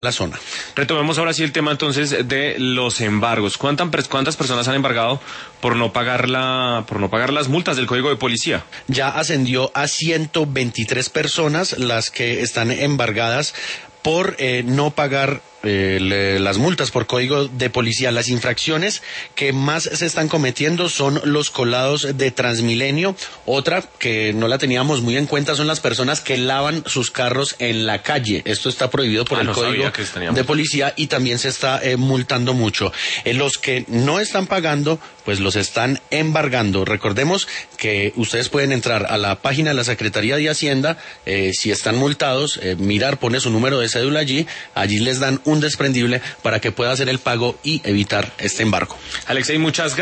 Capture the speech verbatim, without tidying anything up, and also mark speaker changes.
Speaker 1: la zona.
Speaker 2: Retomemos ahora sí el tema entonces de los embargos. ¿Cuántas, cuántas personas han embargado por no pagar la, por no pagar las multas del Código de Policía?
Speaker 1: Ya ascendió a ciento veintitrés personas las que están embargadas por eh, no pagar eh, le, las multas por Código de Policía. Las infracciones que más se están cometiendo son los colados de Transmilenio. Otra que no la teníamos muy en cuenta son las personas que lavan sus carros en la calle. Esto está prohibido por
Speaker 2: ah,
Speaker 1: el
Speaker 2: no
Speaker 1: Código de Policía y también se está eh, multando mucho. Eh, los que no están pagando, pues los están embargando. Recordemos que ustedes pueden entrar a la página de la Secretaría de Hacienda, eh, si están multados, eh, mirar, pone su número de cédula allí, allí les dan un desprendible para que pueda hacer el pago y evitar este embargo.
Speaker 2: Alexei, muchas gracias.